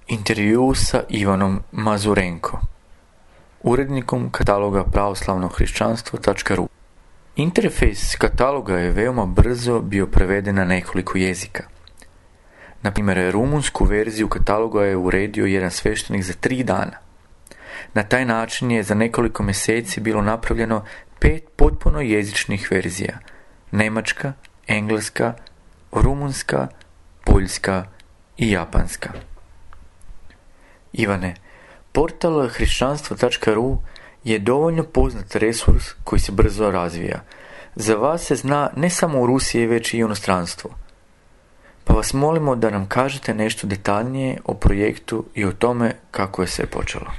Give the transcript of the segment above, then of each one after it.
Intervju sa Ivanom Mazurenko, urednikom kataloga pravoslavnohrišćanstvo.ru. Interfejs kataloga je veoma brzo bio preveden na nekoliko jezika. Na primjer, rumunsku verziju kataloga je uredio jedan sveštenik za 3 dana. Na taj način je za nekoliko mjeseci bilo napravljeno 5 potpuno jezičnih verzija: njemačka, engleska, rumunska, poljska i japanska. Ivane, portal hrišćanstvo.ru je dovoljno poznat resurs koji se brzo razvija. Za vas se zna ne samo u Rusiji, već i u inostranstvu. Pa vas molimo da nam kažete nešto detaljnije o projektu i o tome kako je sve počelo.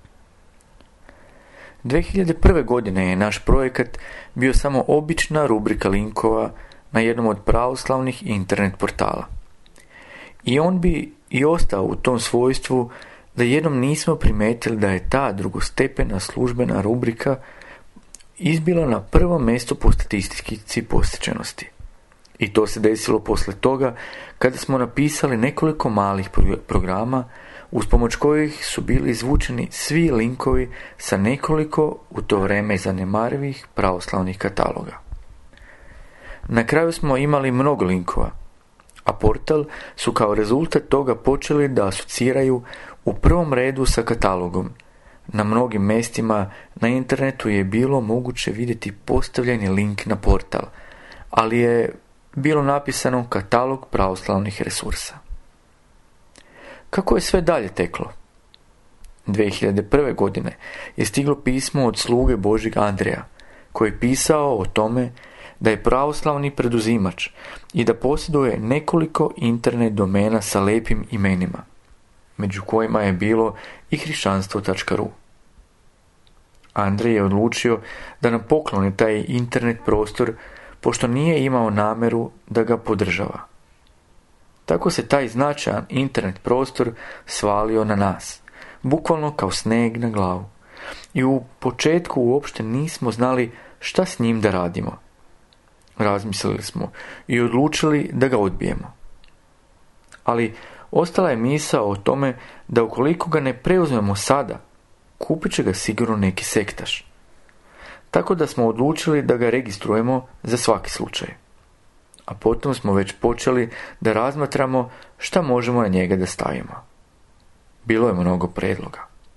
2001. godine je naš projekat bio samo obična rubrika linkova na jednom od pravoslavnih internet portala. I on bi i ostao u tom svojstvu da jednom nismo primetili da je ta drugostepena službena rubrika izbila na prvom mjestu po statistici posjećenosti. I to se desilo poslije toga kada smo napisali nekoliko malih programa uz pomoć kojih su bili izvučeni svi linkovi sa nekoliko u to vrijeme zanemarivih pravoslavnih kataloga. Na kraju smo imali mnogo linkova, a portal su kao rezultat toga počeli da asociraju u prvom redu sa katalogom. Na mnogim mjestima na internetu je bilo moguće vidjeti postavljeni link na portal, ali je bilo napisano katalog pravoslavnih resursa. Kako je sve dalje teklo? 2001. godine je stiglo pismo od sluge Božjeg Andreja, koji je pisao o tome da je pravoslavni preduzimač i da posjeduje nekoliko internet domena sa lijepim imenima, među kojima je bilo i hrišćanstvo.ru. Andrej je odlučio da nam pokloni taj internet prostor, pošto nije imao namjeru da ga podržava. Tako se taj značajan internet prostor svalio na nas, bukvalno kao sneg na glavu. I u početku uopšte nismo znali šta s njim da radimo. Razmislili smo i odlučili da ga odbijemo. Ali ostala je misao o tome da ukoliko ga ne preuzmemo sada, kupit će ga sigurno neki sektaš. Tako da smo odlučili da ga registrujemo za svaki slučaj. A potom smo već počeli da razmatramo šta možemo na njega da stavimo. Bilo je mnogo predloga.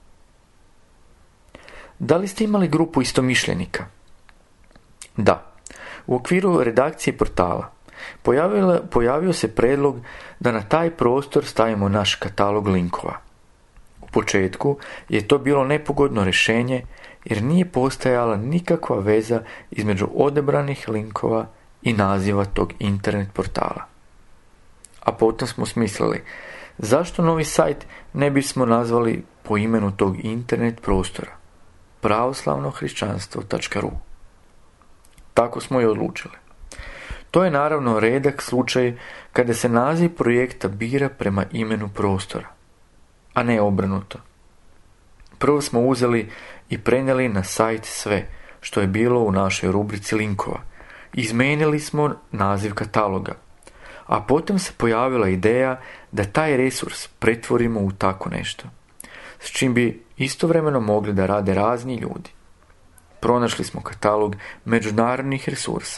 Da li ste imali grupu istomišljenika? Da. U okviru redakcije portala pojavio se predlog da na taj prostor stavimo naš katalog linkova. U početku je to bilo nepogodno rješenje jer nije postojala nikakva veza između odabranih linkova i naziva tog internet portala. A potom smo smislili, zašto novi sajt ne bismo nazvali po imenu tog internet prostora, pravoslavnohrišćanstvo.ru. Tako smo i odlučili. To je naravno redak slučaj kada se naziv projekta bira prema imenu prostora, a ne obrnuto. Prvo smo uzeli i prenijeli na sajt sve što je bilo u našoj rubrici linkova. Izmenili smo naziv kataloga, a potom se pojavila ideja da taj resurs pretvorimo u tako nešto, s čim bi istovremeno mogli da rade razni ljudi. Pronašli smo katalog međunarodnih resursa,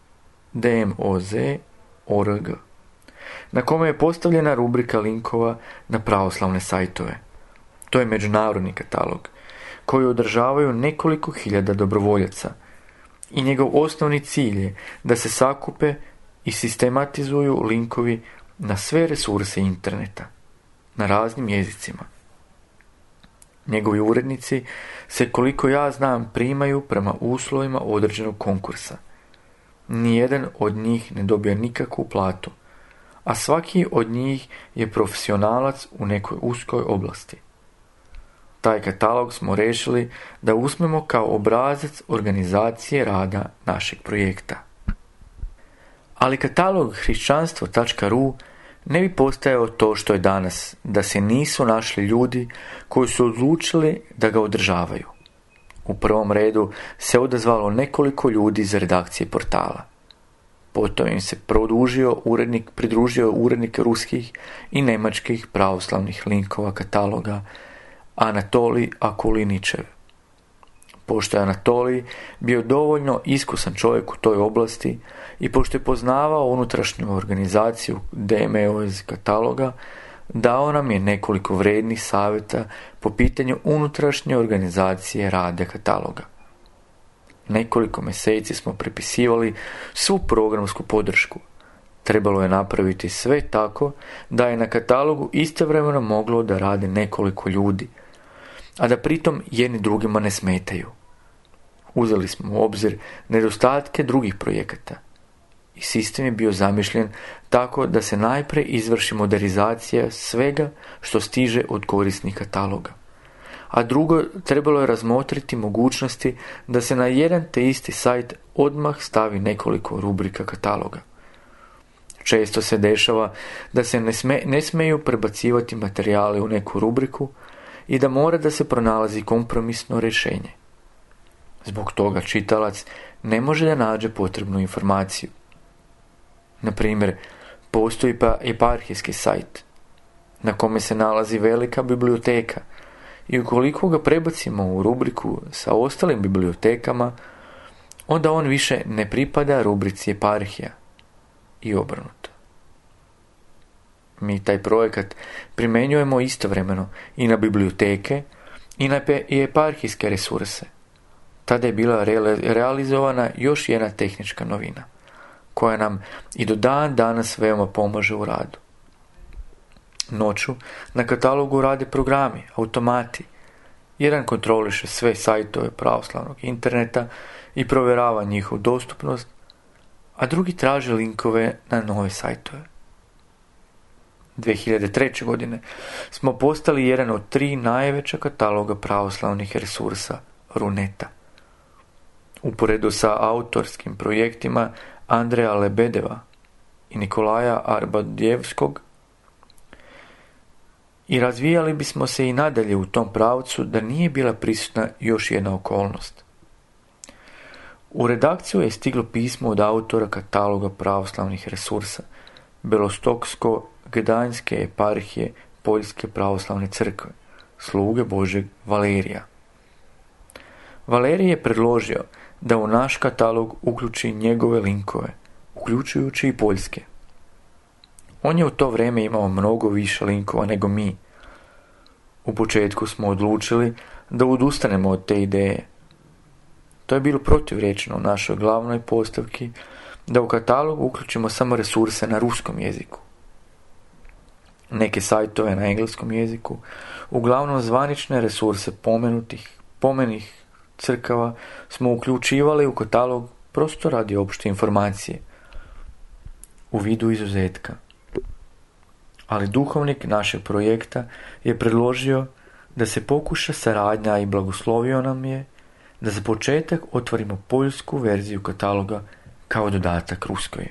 DMOZ.org, na kome je postavljena rubrika linkova na pravoslavne sajtove. To je međunarodni katalog, koji održavaju nekoliko hiljada dobrovoljaca i njegov osnovni cilj je da se sakupe i sistematizuju linkovi na sve resurse interneta, na raznim jezicima. Njegovi urednici se, koliko ja znam, primaju prema uslovima određenog konkursa. Nijedan od njih ne dobija nikakvu platu, a svaki od njih je profesionalac u nekoj uskoj oblasti. Taj katalog smo rešili da uzmemo kao obrazac organizacije rada našeg projekta. Ali katalog hrišćanstvo.ru ne bi postajao to što je danas, da se nisu našli ljudi koji su odlučili da ga održavaju. U prvom redu se odazvalo nekoliko ljudi iz redakcije portala. Potom im se pridružio urednik ruskih i njemačkih pravoslavnih linkova kataloga Anatolij Akuliničev. Pošto je Anatolij bio dovoljno iskusan čovjek u toj oblasti i pošto je poznavao unutrašnju organizaciju DMO iz kataloga, dao nam je nekoliko vrednih savjeta po pitanju unutrašnje organizacije rada kataloga. Nekoliko mjeseci smo prepisivali svu programsku podršku. Trebalo je napraviti sve tako da je na katalogu istovremeno moglo da rade nekoliko ljudi, a da pritom jedni drugima ne smetaju. Uzeli smo u obzir nedostatke drugih projekata i sistem je bio zamišljen tako da se najprije izvrši modernizacija svega što stiže od korisnih kataloga. A drugo, trebalo je razmotriti mogućnosti da se na jedan te isti sajt odmah stavi nekoliko rubrika kataloga. Često se dešava da se ne smeju prebacivati materijali u neku rubriku i da mora da se pronalazi kompromisno rješenje. Zbog toga čitalac ne može da nađe potrebnu informaciju. Na primjer, postoji eparhijski sajt na kome se nalazi velika biblioteka i ukoliko ga prebacimo u rubriku sa ostalim bibliotekama, onda on više ne pripada rubrici eparhija i obrnuto. Mi taj projekat primjenjujemo istovremeno i na biblioteke i na eparhijske resurse. Tada je bila realizovana još jedna tehnička novina, koja nam i do dan danas veoma pomaže u radu. Noću na katalogu rade programi, automati. Jedan kontroliše sve sajtove pravoslavnog interneta i provjerava njihovu dostupnost, a drugi traže linkove na nove sajtove. 2003. godine smo postali jedan od 3 najveća kataloga pravoslavnih resursa Runeta. Uporedo sa autorskim projektima Andreja Lebedeva i Nikolaja Arbadjevskog, i razvijali bismo se i nadalje u tom pravcu da nije bila prisutna još jedna okolnost. U redakciju je stiglo pismo od autora kataloga pravoslavnih resursa Belostoksko-Gdanjske eparhije Poljske pravoslavne crkve, sluge Božeg Valerija. Valerij je predložio da u naš katalog uključi njegove linkove, uključujući i poljske. On je u to vrijeme imao mnogo više linkova nego mi. U početku smo odlučili da odustanemo od te ideje. To je bilo protivrječno u našoj glavnoj postavki da u katalog uključimo samo resurse na ruskom jeziku. Neke sajtove na engleskom jeziku, uglavnom zvanične resurse pomenih crkava, smo uključivali u katalog prosto radi opšte informacije, u vidu izuzetka. Ali duhovnik našeg projekta je predložio da se pokuša saradnja i blagoslovio nam je da za početak otvorimo poljsku verziju kataloga kao dodatak ruskoj.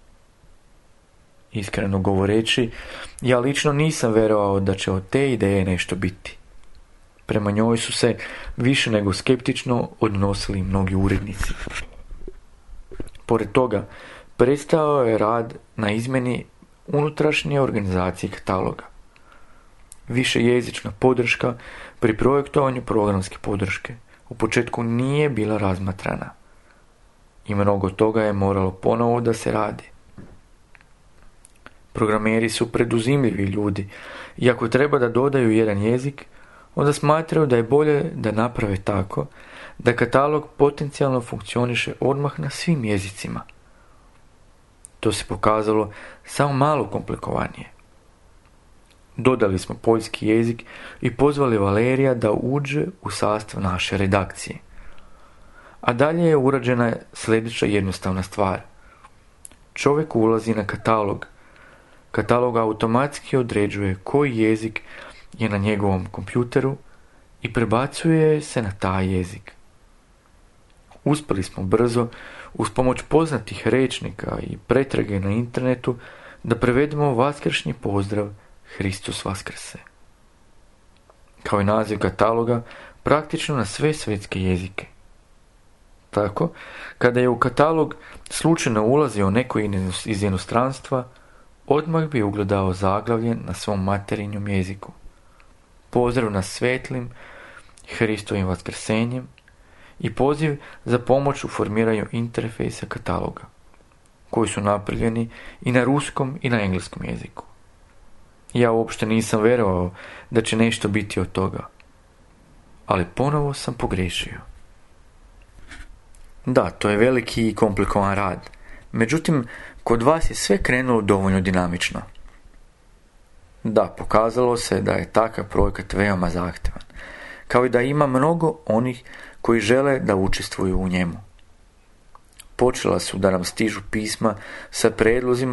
Iskreno govoreći, ja lično nisam verovao da će od te ideje nešto biti. Prema njoj su se više nego skeptično odnosili mnogi urednici. Pored toga, prestao je rad na izmjeni unutrašnje organizacije kataloga. Višejezična podrška pri projektovanju programske podrške u početku nije bila razmatrana i mnogo toga je moralo ponovo da se radi. Programeri su preduzimljivi ljudi i ako treba da dodaju jedan jezik, onda smatraju da je bolje da naprave tako da katalog potencijalno funkcioniše odmah na svim jezicima. To se pokazalo samo malo komplikovanije. Dodali smo poljski jezik i pozvali Valerija da uđe u sastav naše redakcije. A dalje je urađena sljedeća jednostavna stvar. Čovjek ulazi na katalog. Katalog automatski određuje koji jezik je na njegovom kompjuteru i prebacuje se na taj jezik. Uspjeli smo brzo, uz pomoć poznatih rečnika i pretrage na internetu, da prevedemo vaskršnji pozdrav Hristos Vaskrse. Kao i naziv kataloga, praktično na sve svjetske jezike. Tako, kada je u katalog slučajno ulazio neko iz inostranstva, odmah bi ugledao zaglavlje na svom materinjem jeziku. Pozdrav nas svetlim, Hristovim vaskrsenjem i poziv za pomoć u formiranju interfejsa kataloga, koji su napravljeni i na ruskom i na engleskom jeziku. Ja uopšte nisam vjerovao da će nešto biti od toga, ali ponovo sam pogriješio. Da, to je veliki i komplikovan rad, međutim, kod vas je sve krenulo dovoljno dinamično. Da, pokazalo se da je takav projekat veoma zahtjevan, kao i da ima mnogo onih koji žele da učestvuju u njemu. Počela su da nam stižu pisma sa predlozima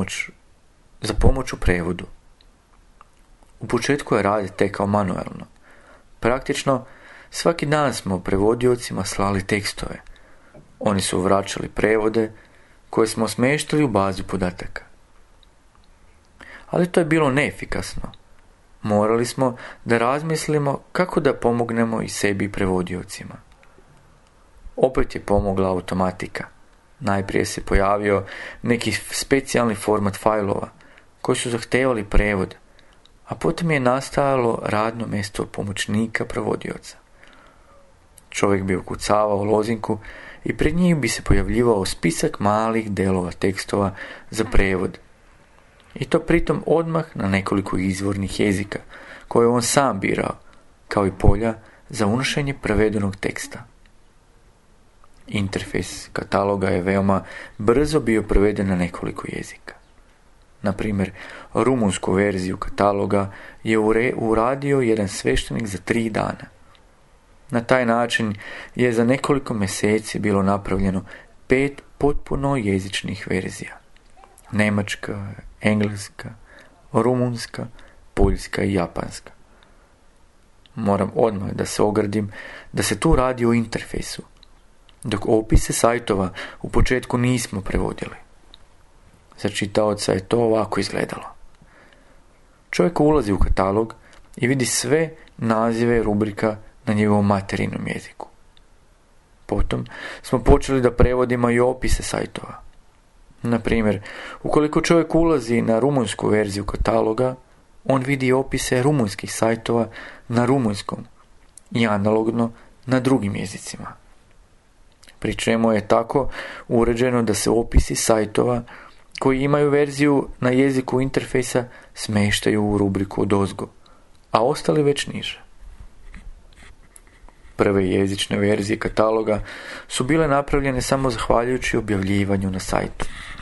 za pomoć u prevodu. U početku je rad tekao manuelno. Praktično, svaki dan smo prevodiocima slali tekstove. Oni su vraćali prevode koje smo smještali u bazu podataka. Ali to je bilo neefikasno. Morali smo da razmislimo kako da pomognemo i sebi i prevodiocima. Opet je pomogla automatika. Najprije se pojavio neki specijalni format fajlova koji su zahtevali prevod, a potom je nastajalo radno mjesto pomoćnika prevodioca. Čovjek bi ukucavao lozinku i pred njih bi se pojavljivao spisak malih delova tekstova za prevod. I to pritom odmah na nekoliko izvornih jezika, koje on sam birao, kao i polja za unošenje prevedenog teksta. Interfejs kataloga je veoma brzo bio preveden na nekoliko jezika. Na primjer, rumunsku verziju kataloga je uradio jedan sveštenik za 3 dana. Na taj način je za nekoliko mjeseci bilo napravljeno 5 potpuno jezičnih verzija. Njemačka, engleska, rumunska, poljska i japanska. Moram odmah da se ogradim da se tu radi o interfejsu, dok opise sajtova u početku nismo prevodili. Za čitaoca je to ovako izgledalo. Čovjek ulazi u katalog i vidi sve nazive rubrika na njegovom materinom jeziku. Potom smo počeli da prevodimo i opise sajtova. Na primjer, ukoliko čovjek ulazi na rumunsku verziju kataloga, on vidi opise rumunskih sajtova na rumunskom i analogno na drugim jezicima. Pri čemu je tako uređeno da se opisi sajtova koji imaju verziju na jeziku interfejsa smještaju u rubriku odozgo, a ostali već niže. Prve jezične verzije kataloga su bile napravljene samo zahvaljujući objavljivanju na sajtu.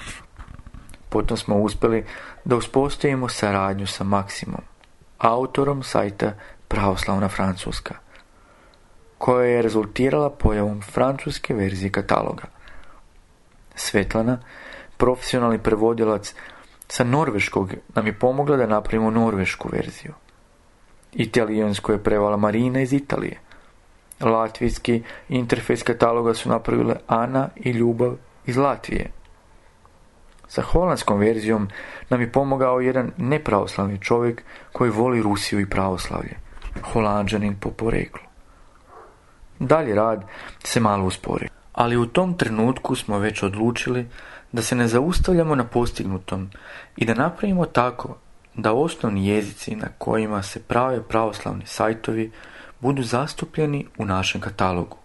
Potom smo uspjeli da uspostavimo saradnju sa Maksimom, autorom sajta Pravoslavna Francuska, koja je rezultirala pojavom francuske verzije kataloga. Svetlana, profesionalni prevodilac sa norveškog, nam je pomogla da napravimo norvešku verziju. Italijansku je prevala Marina iz Italije. Latvijski interfejs kataloga su napravile Ana i Ljubav iz Latvije. Sa holandskom verzijom nam je pomogao jedan nepravoslavni čovjek koji voli Rusiju i pravoslavlje, Holanđanin po poreklu. Dalje rad se malo usporio, ali u tom trenutku smo već odlučili da se ne zaustavljamo na postignutom i da napravimo tako da osnovni jezici na kojima se prave pravoslavni sajtovi budu zastupljeni u našem katalogu.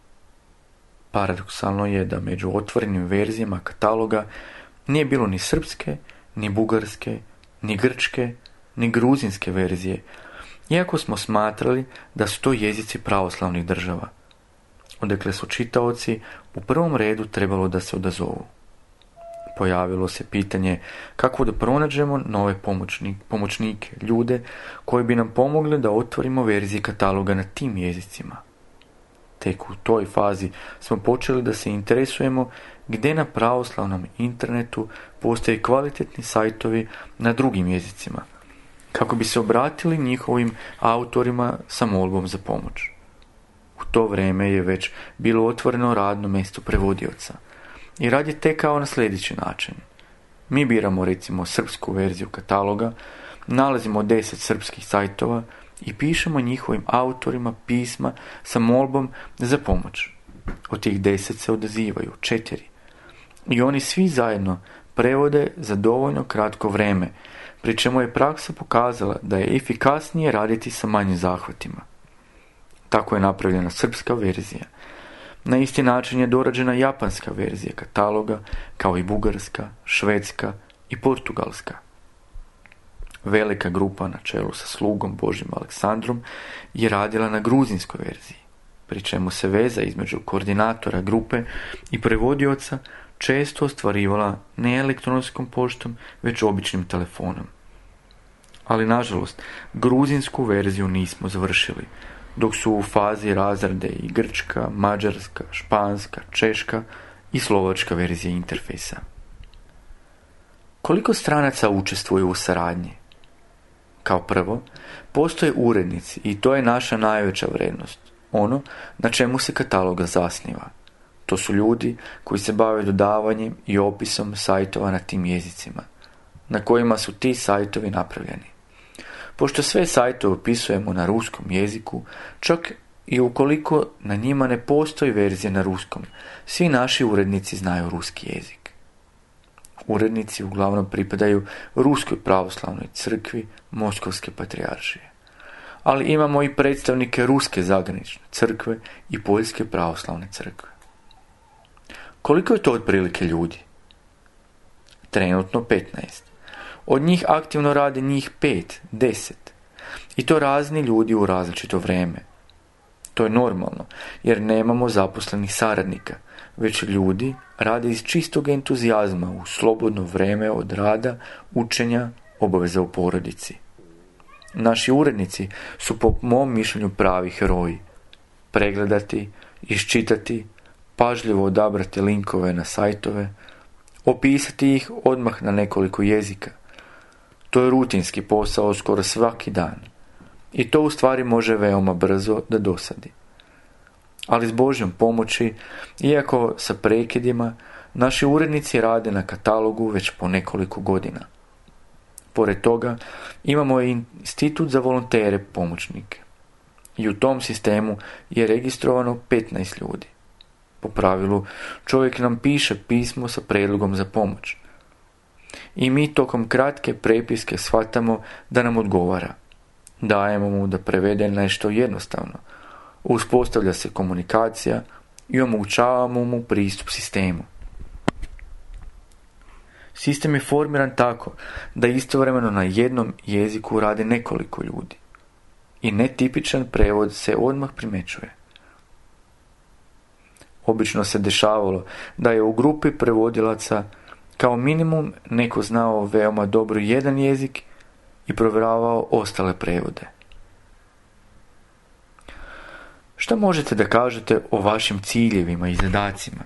Paradoksalno je da među otvorenim verzijama kataloga nije bilo ni srpske, ni bugarske, ni grčke, ni gruzinske verzije, iako smo smatrali da su to jezici pravoslavnih država. Odakle su čitaoci u prvom redu trebalo da se odazovu. Pojavilo se pitanje kako da pronađemo nove pomoćnike, ljude koji bi nam pomogli da otvorimo verzije kataloga na tim jezicima. Tek u toj fazi smo počeli da se interesujemo gdje na pravoslavnom internetu postoje kvalitetni sajtovi na drugim jezicima, kako bi se obratili njihovim autorima sa molbom za pomoć. U to vrijeme je već bilo otvoreno radno mjesto prevodioca i rad je tekao na sljedeći način. Mi biramo recimo srpsku verziju kataloga, nalazimo 10 srpskih sajtova i pišemo njihovim autorima pisma sa molbom za pomoć. Od tih 10 se odazivaju 4. I oni svi zajedno prevode za dovoljno kratko vrijeme, pri čemu je praksa pokazala da je efikasnije raditi sa manjim zahvatima. Tako je napravljena srpska verzija. Na isti način je dorađena japanska verzija kataloga, kao i bugarska, švedska i portugalska. Velika grupa na čelu sa slugom Božjim Aleksandrom je radila na gruzinskoj verziji, pri čemu se veza između koordinatora grupe i prevodioca često ostvarivala ne elektronskom poštom, već običnim telefonom. Ali, nažalost, gruzinsku verziju nismo završili, dok su u fazi razrade i grčka, mađarska, španska, češka i slovačka verzija interfejsa. Koliko stranaca učestvuju u saradnji? Kao prvo, postoje urednici i to je naša najveća vrijednost, ono na čemu se kataloga zasniva. To su ljudi koji se bave dodavanjem i opisom sajtova na tim jezicima, na kojima su ti sajtovi napravljeni. Pošto sve sajtove opisujemo na ruskom jeziku, čak i ukoliko na njima ne postoji verzija na ruskom, svi naši urednici znaju ruski jezik. Urednici uglavnom pripadaju Ruskoj pravoslavnoj crkvi Moskovske patrijaršije. Ali imamo i predstavnike Ruske zagranične crkve i Poljske pravoslavne crkve. Koliko je to otprilike ljudi? Trenutno 15. Od njih aktivno rade njih 5, 10. I to razni ljudi u različito vrijeme. To je normalno, jer nemamo zaposlenih saradnika, već ljudi rade iz čistog entuzijazma u slobodno vrijeme od rada, učenja, obaveza u porodici. Naši urednici su po mom mišljenju pravi heroji. Pregledati, iščitati, pažljivo odabrati linkove na sajtove, opisati ih odmah na nekoliko jezika. To je rutinski posao skoro svaki dan. I to u stvari može veoma brzo da dosadi. Ali s Božjom pomoći, iako sa prekidima, naši urednici rade na katalogu već po nekoliko godina. Pored toga, imamo i institut za volontere pomoćnike. I u tom sistemu je registrovano 15 ljudi. Po pravilu, čovjek nam piše pismo sa prijedlogom za pomoć. I mi tokom kratke prepiske shvatamo da nam odgovara. Dajemo mu da prevede nešto jednostavno. Uspostavlja se komunikacija i omogućavamo mu pristup sistemu. Sistem je formiran tako da istovremeno na jednom jeziku radi nekoliko ljudi. I netipičan prevod se odmah primjećuje. Obično se dešavalo da je u grupi prevodilaca kao minimum neko znao veoma dobro jedan jezik i provjeravao ostale prevode. Šta možete da kažete o vašim ciljevima i zadacima?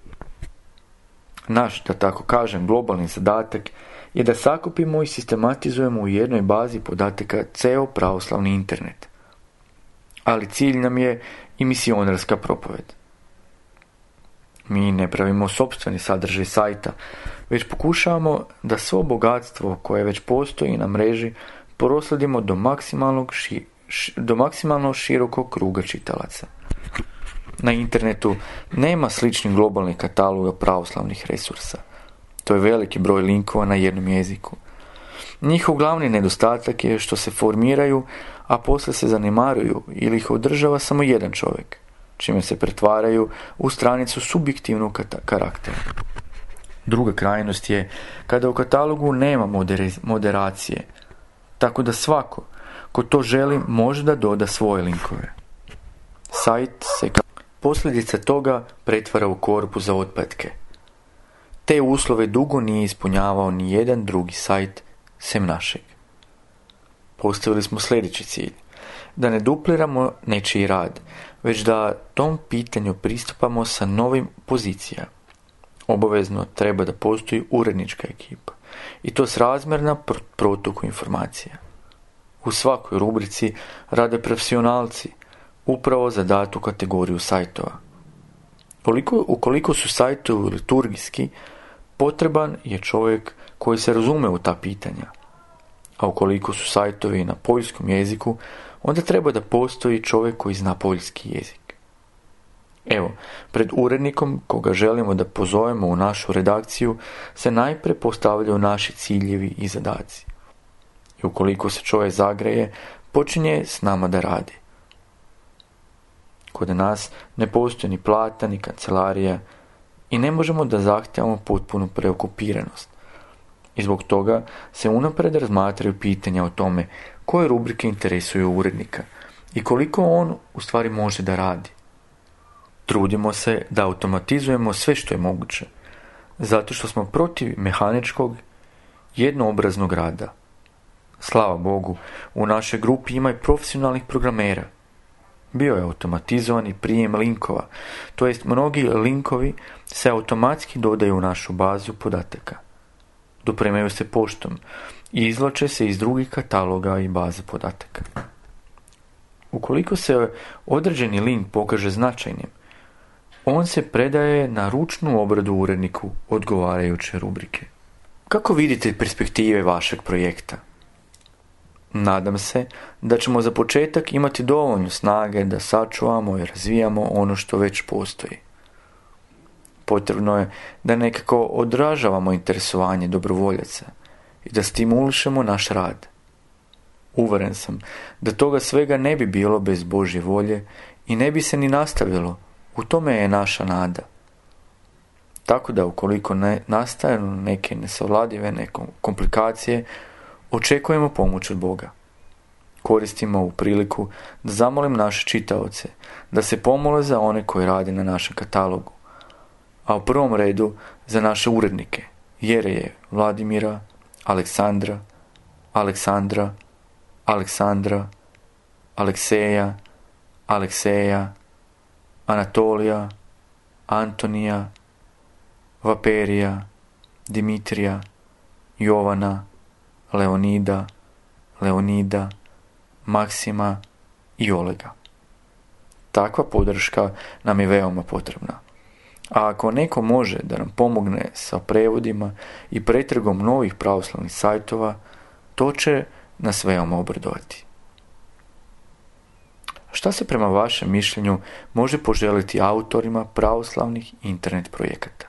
Naš, da tako kažem, globalni zadatak je da sakupimo i sistematizujemo u jednoj bazi podataka ceo pravoslavni internet. Ali cilj nam je i misionarska propoved. Mi ne pravimo sopstveni sadržaj sajta, već pokušavamo da svo bogatstvo koje već postoji na mreži prosledimo do maksimalno širokog kruga čitalaca. Na internetu nema sličnih globalnih kataloga pravoslavnih resursa. To je veliki broj linkova na jednom jeziku. Njihov glavni nedostatak je što se formiraju, a poslije se zanemaruju ili ih održava samo jedan čovjek, čime se pretvaraju u stranicu subjektivnog karaktera. Druga krajnost je kada u katalogu nema moderacije, tako da svako ko to želi može da doda svoje linkove. Sajt se kao posljedica toga pretvara u korpu za otpadke. Te uslove dugo nije ispunjavao ni jedan drugi sajt sem našeg. Postavili smo sljedeći cilj: da ne dupliramo nečiji rad, već da tom pitanju pristupamo sa novim pozicija. Obavezno treba da postoji urednička ekipa, i to srazmjerna protoku informacija. U svakoj rubrici rade profesionalci, upravo za datu kategoriju sajtova. Ukoliko su sajtovi liturgijski, potreban je čovjek koji se razume u ta pitanja. A ukoliko su sajtovi na poljskom jeziku, onda treba da postoji čovjek koji zna poljski jezik. Evo, pred urednikom koga želimo da pozovemo u našu redakciju se najprije postavljaju naši ciljevi i zadaci. I ukoliko se čovjek zagreje, počinje s nama da radi. Kod nas ne postoji ni plata, ni kancelarija i ne možemo da zahtijevamo potpunu preokupiranost. I zbog toga se unaprijed razmatraju pitanja o tome koje rubrike interesuju urednika i koliko on u stvari može da radi. Trudimo se da automatizujemo sve što je moguće, zato što smo protiv mehaničkog, jednoobraznog rada. Slava Bogu, u našoj grupi ima i profesionalnih programera. Bio je automatizovani prijem linkova, to jest mnogi linkovi se automatski dodaju u našu bazu podataka. Dopremaju se poštom i izvlače se iz drugih kataloga i baze podataka. Ukoliko se određeni link pokaže značajnim, on se predaje na ručnu obradu uredniku odgovarajuće rubrike. Kako vidite perspektive vašeg projekta? Nadam se da ćemo za početak imati dovoljno snage da sačuvamo i razvijamo ono što već postoji. Potrebno je da nekako odražavamo interesovanje dobrovoljaca i da stimulišemo naš rad. Uveren sam da toga svega ne bi bilo bez Božje volje i ne bi se ni nastavilo. U tome je naša nada. Tako da ukoliko nastaju neke nesavladive komplikacije, očekujemo pomoć od Boga. Koristimo ovu priliku da zamolim naše čitaoce da se pomole za one koji rade na našem katalogu, a u prvom redu za naše urednike, Jereje, Vladimira, Aleksandra, Alekseja, Anatolija, Antonija, Vaperija, Dimitrija, Jovana, Leonida, Maksima i Olega. Takva podrška nam je veoma potrebna. A ako neko može da nam pomogne sa prevodima i pretragom novih pravoslavnih sajtova, to će nas veoma obradovati. Šta se prema vašem mišljenju može poželiti autorima pravoslavnih internet projekata?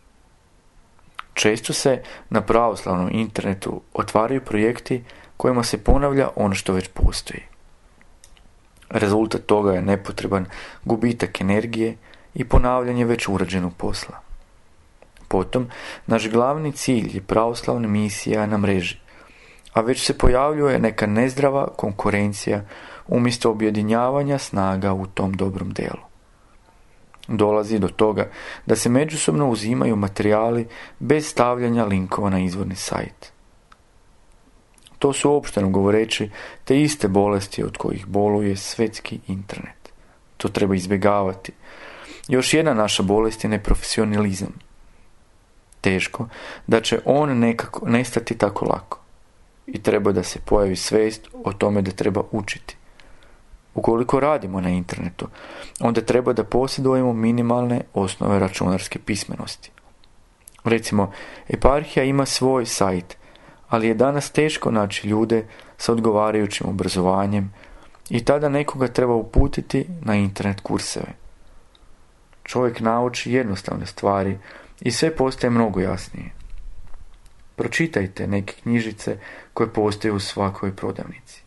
Često se na pravoslavnom internetu otvaraju projekti kojima se ponavlja ono što već postoji. Rezultat toga je nepotreban gubitak energije i ponavljanje već urađenog posla. Potom, naš glavni cilj je pravoslavna misija na mreži, a već se pojavljuje neka nezdrava konkurencija umjesto objedinjavanja snaga u tom dobrom delu. Dolazi do toga da se međusobno uzimaju materijali bez stavljanja linkova na izvorni sajt. To su opšteno govoreći te iste bolesti od kojih boluje svetski internet. To treba izbjegavati. Još jedna naša bolest je neprofesionalizam. Teško da će on nekako nestati tako lako. I treba da se pojavi svijest o tome da treba učiti. Ukoliko radimo na internetu, onda treba da posjedujemo minimalne osnove računarske pismenosti. Recimo, eparhija ima svoj sajt, ali je danas teško naći ljude sa odgovarajućim obrazovanjem i tada nekoga treba uputiti na internet kurseve. Čovjek nauči jednostavne stvari i sve postaje mnogo jasnije. Pročitajte neke knjižice koje postoje u svakoj prodavnici.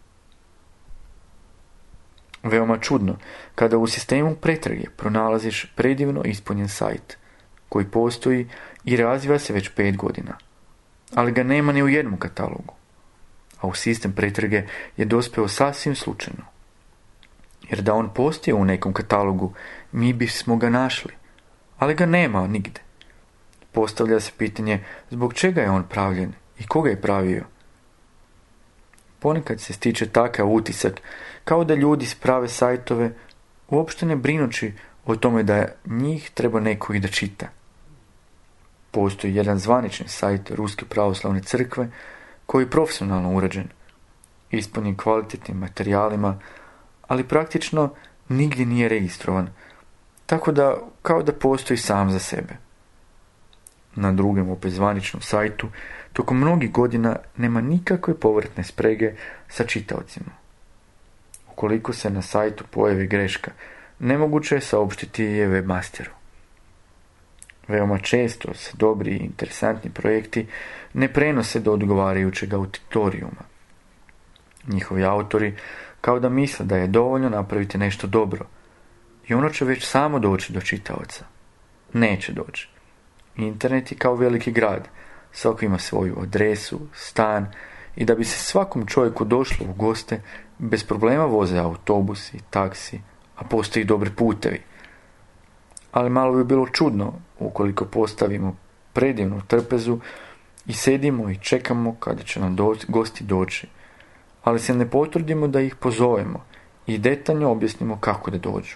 Veoma čudno, kada u sistemu pretrage pronalaziš predivno ispunjen sajt, koji postoji i razvija se već 5 godina, ali ga nema ni u jednom katalogu, a u sistem pretrage je dospeo sasvim slučajno. Jer da on postoji u nekom katalogu, mi bismo ga našli, ali ga nema nigde. Postavlja se pitanje zbog čega je on pravljen i koga je pravio. Ponekad se stiče takav utisak kao da ljudi sprave sajtove uopšte ne brinući o tome da njih treba neko i da čita. Postoji jedan zvanični sajt Ruske pravoslavne crkve koji je profesionalno urađen, ispunjen kvalitetnim materijalima, ali praktično nigdje nije registrovan, tako da kao da postoji sam za sebe. Na drugom opet zvaničnom sajtu tokom mnogih godina nema nikakve povratne sprege sa čitaocima. Ukoliko se na sajtu pojavi greška, nemoguće je saopštiti je webmasteru. Veoma često se dobri i interesantni projekti ne prenose do odgovarajućeg auditorijuma. Njihovi autori kao da misle da je dovoljno napraviti nešto dobro i ono će već samo doći do čitaoca. Neće doći. Internet je kao veliki grad. Svako ima svoju adresu, stan i da bi se svakom čovjeku došlo u goste, bez problema voze autobusi, taksi, a postoji dobri putevi. Ali malo bi bilo čudno ukoliko postavimo predivnu trpezu i sedimo i čekamo kada će nam gosti doći, ali se ne potrudimo da ih pozovemo i detaljno objasnimo kako da dođu.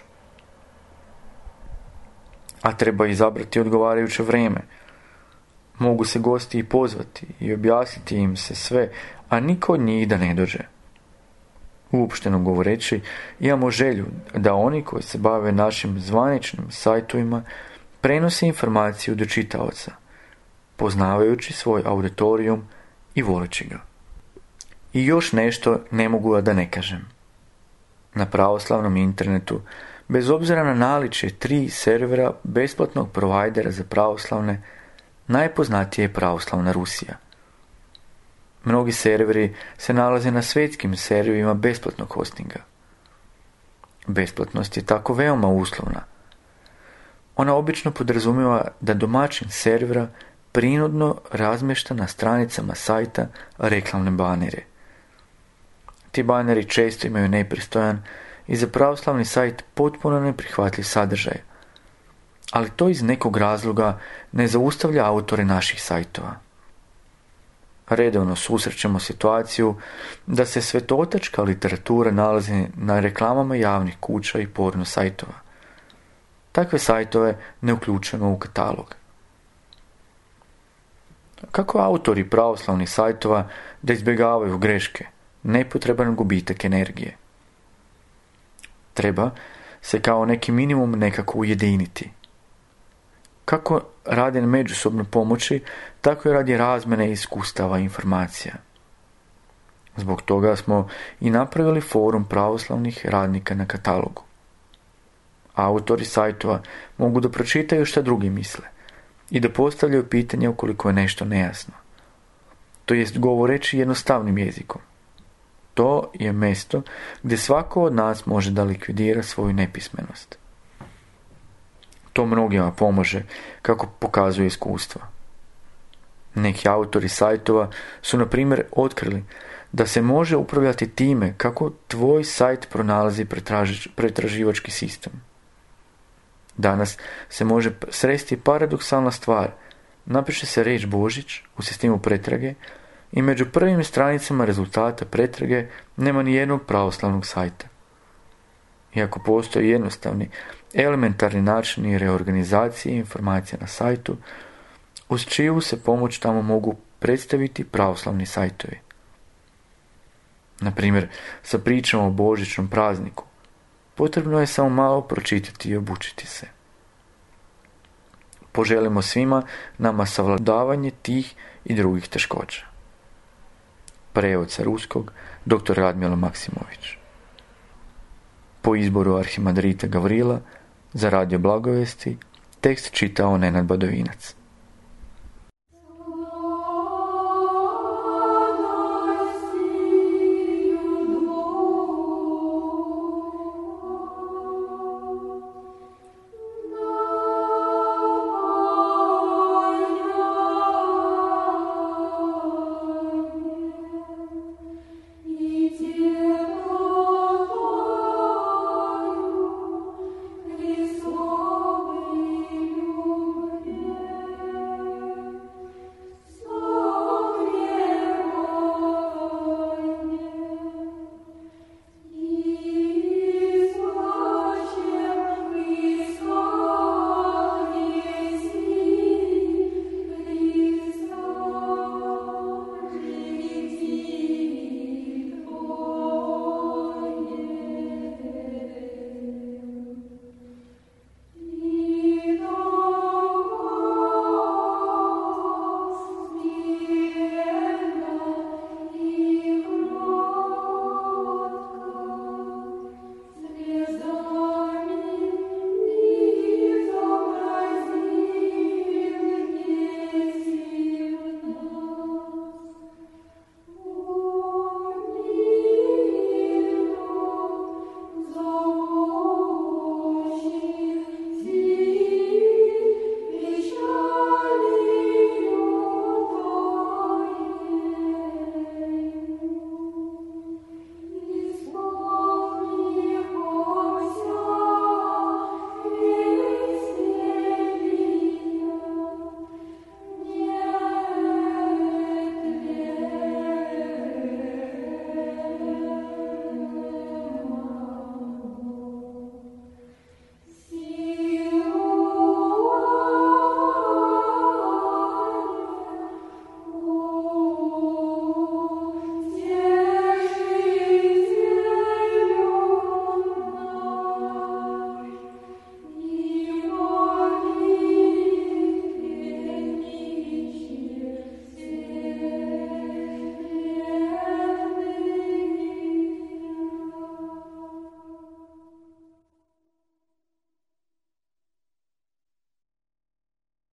A treba izabrati odgovarajuće vrijeme. Mogu se gosti i pozvati i objasniti im se sve, a niko od njih da ne dođe. Uopšteno govoreći, imamo želju da oni koji se bave našim zvaničnim sajtovima prenose informaciju do čitaoca, poznavajući svoj auditorijum i voleći ga. I još nešto ne mogu a da ne kažem. Na pravoslavnom internetu, bez obzira na naličje 3 servera besplatnog provajdera za pravoslavne, najpoznatije je pravoslavna Rusija. Mnogi serveri se nalaze na svjetskim serverima besplatnog hostinga. Besplatnost je tako veoma uslovna. Ona obično podrazumijeva da domaćin servera prinudno razmješta na stranicama sajta reklamne banere. Ti baneri često imaju nepristojan i za pravoslavni sajt potpuno neprihvatljiv sadržaj, ali to iz nekog razloga ne zaustavlja autore naših sajtova. Redovno susrećemo situaciju da se svetotačka literatura nalazi na reklamama javnih kuća i porno sajtova. Takve sajtove ne uključujemo u katalog. Kako autori pravoslavnih sajtova da izbjegavaju greške, nepotreban gubitak energije? Treba se kao neki minimum nekako ujediniti. Kako radi međusobno pomoći, tako i radi razmjene iskustava i informacija. Zbog toga smo i napravili forum pravoslavnih radnika na katalogu. Autori sajtova mogu da pročitaju šta drugi misle i da postavljaju pitanje ukoliko je nešto nejasno. To jest govoreći jednostavnim jezikom. To je mjesto gdje svako od nas može da likvidira svoju nepismenost. To mnogima pomože, kako pokazuje iskustva. Neki autori sajtova su, na primjer, otkrili da se može upravljati time kako tvoj sajt pronalazi pretraživački sistem. Danas se može sresti paradoksalna stvar. Napiše se riječ Božić u sistemu pretrage i među prvim stranicama rezultata pretrage nema ni jednog pravoslavnog sajta. Iako postoji jednostavni, elementarni načini reorganizacije informacija na sajtu, uz čiju se pomoć tamo mogu predstaviti pravoslavni sajtovi. Na primjer, sa pričom o božićnom prazniku, potrebno je samo malo pročitati i obučiti se. Poželimo svima nama savladavanje tih i drugih teškoća. Prevod sa ruskog, dr. Radmilo Maksimović. Po izboru arhimandrita Gavrila za Radio Blagovesti tekst čitao Nenad Badovinac.